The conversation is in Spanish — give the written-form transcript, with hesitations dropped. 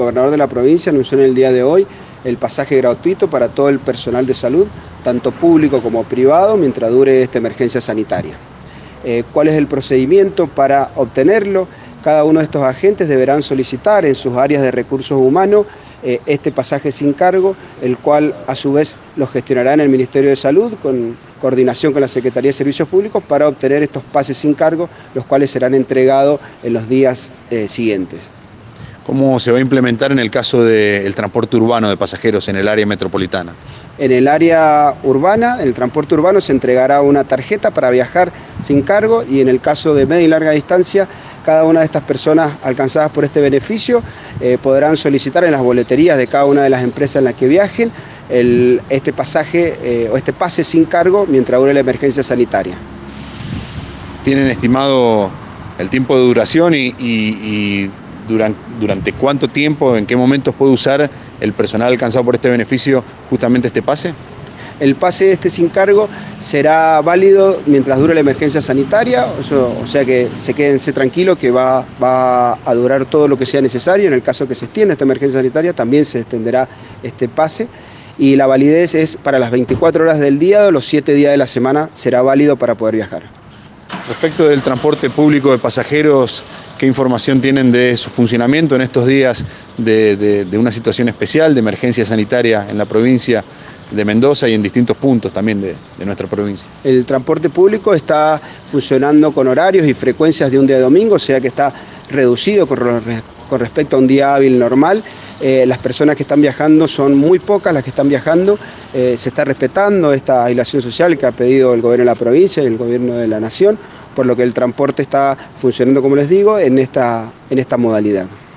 gobernador de la provincia anunció en el día de hoy el pasaje gratuito para todo el personal de salud, tanto público como privado, mientras dure esta emergencia sanitaria. ¿Cuál es el procedimiento para obtenerlo? Cada uno de estos agentes deberán solicitar en sus áreas de recursos humanos este pasaje sin cargo, el cual a su vez lo gestionará en el Ministerio de Salud con coordinación con la Secretaría de Servicios Públicos para obtener estos pases sin cargo, los cuales serán entregados en los días siguientes. ¿Cómo se va a implementar en el caso del transporte urbano de pasajeros en el área metropolitana? En el área urbana, en el transporte urbano, se entregará una tarjeta para viajar sin cargo y en el caso de media y larga distancia, cada una de estas personas alcanzadas por este beneficio podrán solicitar en las boleterías de cada una de las empresas en las que viajen este pasaje o este pase sin cargo mientras dure la emergencia sanitaria. ¿Tienen estimado el tiempo de duración y durante cuánto tiempo, en qué momentos puede usar el personal alcanzado por este beneficio justamente este pase? El pase sin cargo será válido mientras dure la emergencia sanitaria, o sea que quédense tranquilos que va a durar todo lo que sea necesario. En el caso que se extienda esta emergencia sanitaria también se extenderá este pase y la validez es para las 24 horas del día o los 7 días de la semana será válido para poder viajar. Respecto del transporte público de pasajeros, ¿qué información tienen de su funcionamiento en estos días de una situación especial, de emergencia sanitaria en la provincia de Mendoza y en distintos puntos también de nuestra provincia? El transporte público está funcionando con horarios y frecuencias de un día de domingo, o sea que está reducido con respecto a un día hábil normal. Las personas que están viajando son muy pocas las que están viajando. Se está respetando esta aislación social que ha pedido el gobierno de la provincia y el gobierno de la nación, por lo que el transporte está funcionando, como les digo, en esta modalidad.